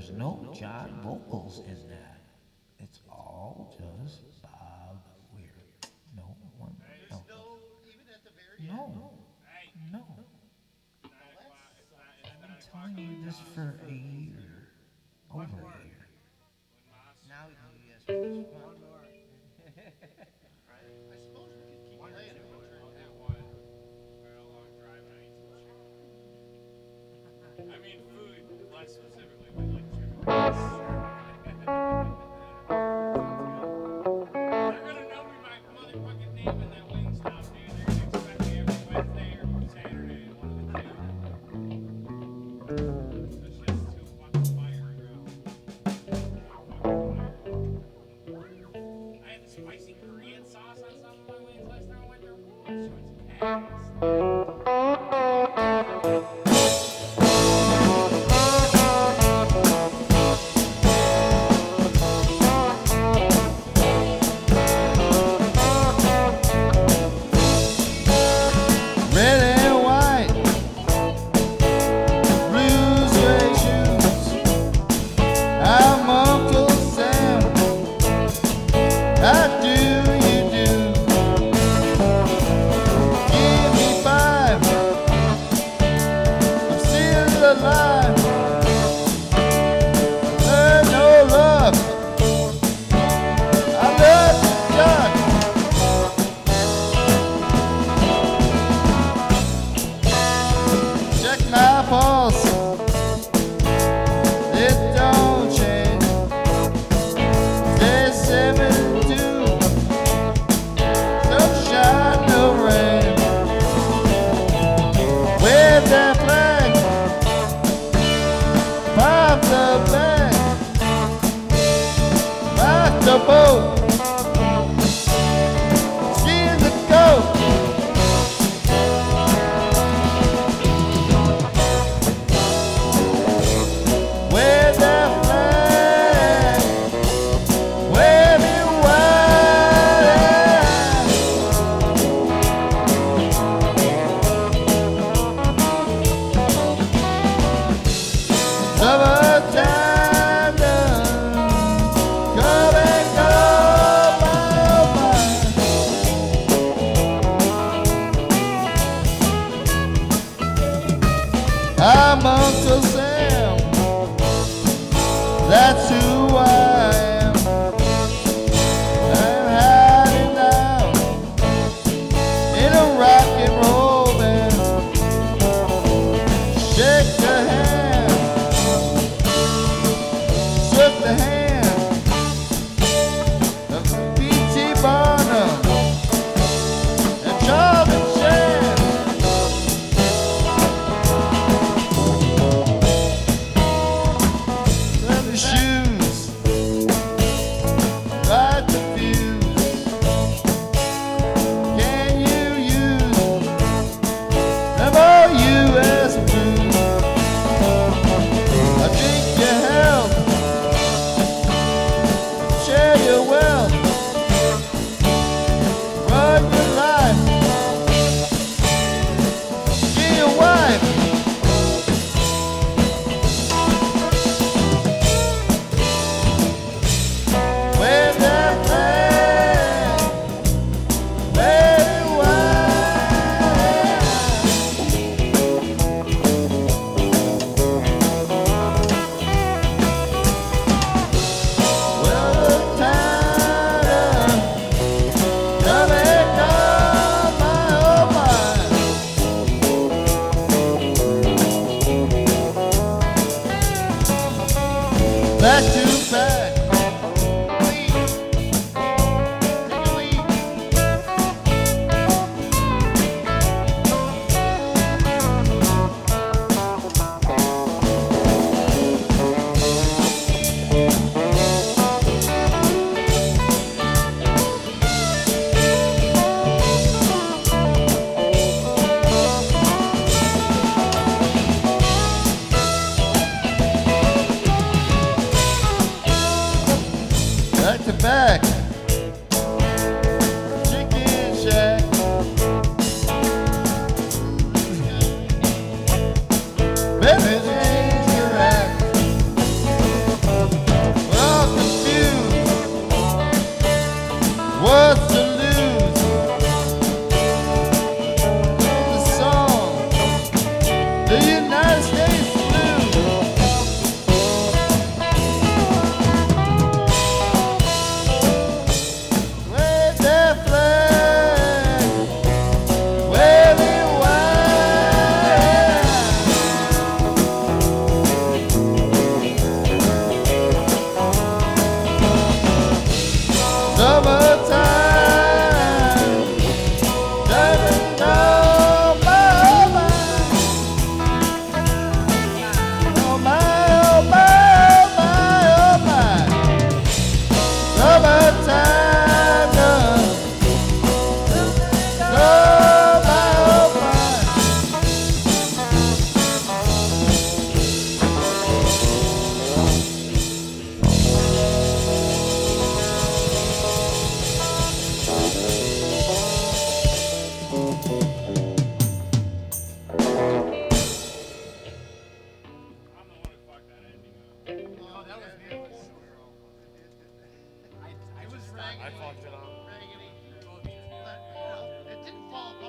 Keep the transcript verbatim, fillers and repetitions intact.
There's no John vocals in that. It's all just Bob Weir. No one else. No. No. I've been telling you this for a year. Over a year. Now we can do yes for this one more. I suppose we could keep playing it. I mean, food, less specifically, but like chicken. They're gonna know me by motherfucking name in that Wingstop, dude. They're gonna expect me every Wednesday or Saturday, one of the two. That's just too fucking fire, bro. I had the spicy Korean sauce on some of my wings last time I went there. That shit was ass. Red and white, blue suede shoes. I'm Uncle Sam. How do you do? Give me five. I'm still alive. Learn no love. I love you, God. Check my pulse, it don't change. Day seventy-two, sunshine, no rain. Wave that flag, pop the bag, rock the boat, ski in the goat. Wave that flag, wave it wide. Summertime done, come and go, my, my. I'm Uncle Sam. That's who I am. I'm hiding down in a rock and roll band. Shake the hand, shook the hand of P T Barnum and Charlie Chan. Leather shoes. I fucked it up. Raggedy. But, you know, it didn't fall